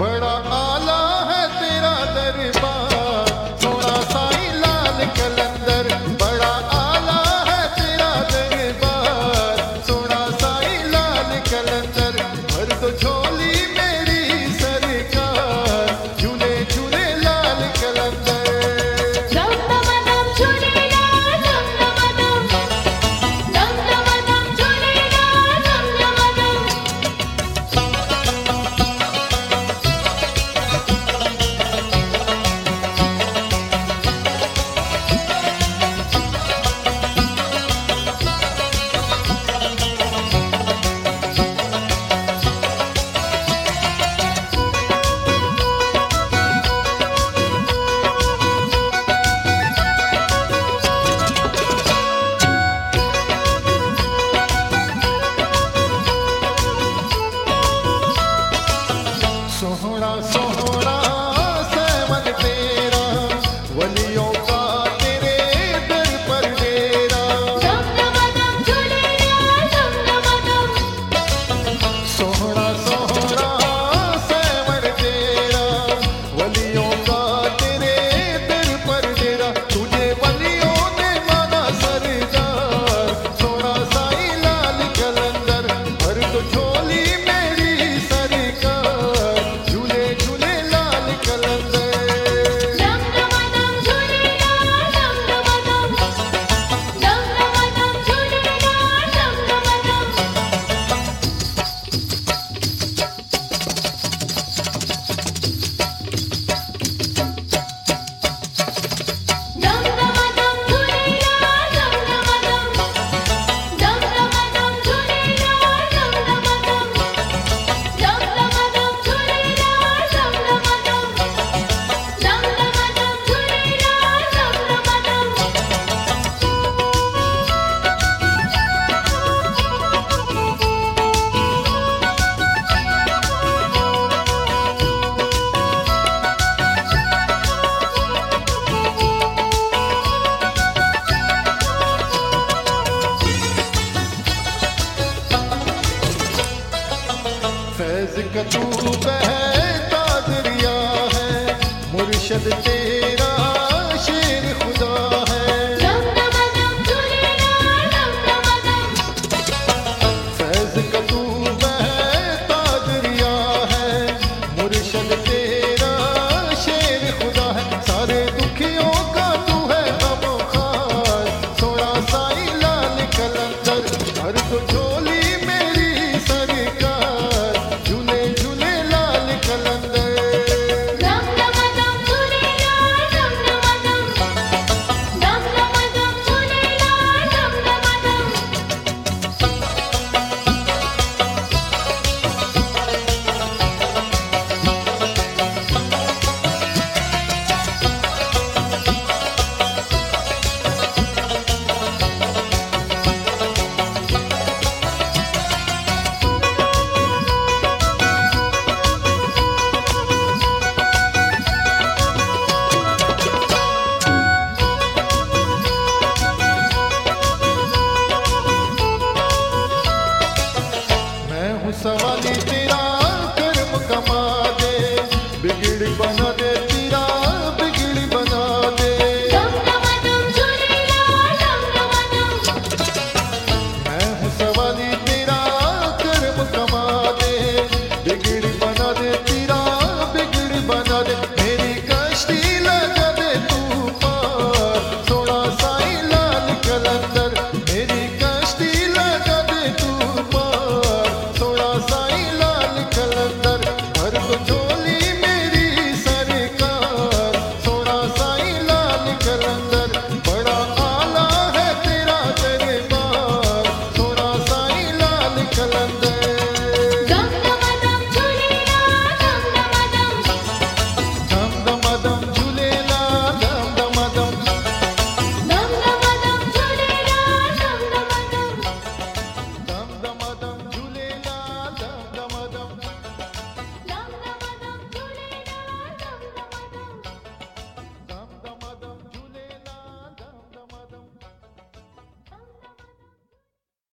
बड़ा आला है तेरा दरबार सोना साईं लाल कलंदर। बड़ा आला है तेरा दरबार सोना साईं लाल कलंदर। भर दो झोली मेरी सरकार झूले झूले लाल कलंदर। सोहना सोहना सेवन तेरा वलियों का तेरे दर पर डेरा। सोहना सोहना सेवन तेरा वलियों का तेरे दर पर डेरा। तुझे वलियों ने माना सरदार सोना साईं लाल कलंदर। भर तो झोली मेरी सरकार झूले झूले लाल कलंदर। फैज़ का तू बहता दरिया है मुर्शद तेरा शेर खुदा है। फैज़ का तू बहता दरिया है मुर्शद तेरा शेर खुदा है। सारे दुखियों का तू है गमखार सोना साईं लाल कलंदर। हर तो झोली मेरी सरकार झूले झूले लाल कलंदर। सवाली तेरा कर्म कमा दे बिगड़ बना दे तेरा बिगड़ बना दे। मैं हूँ सवाली तेरा कर्म कमा दे बिगड़ बना दे।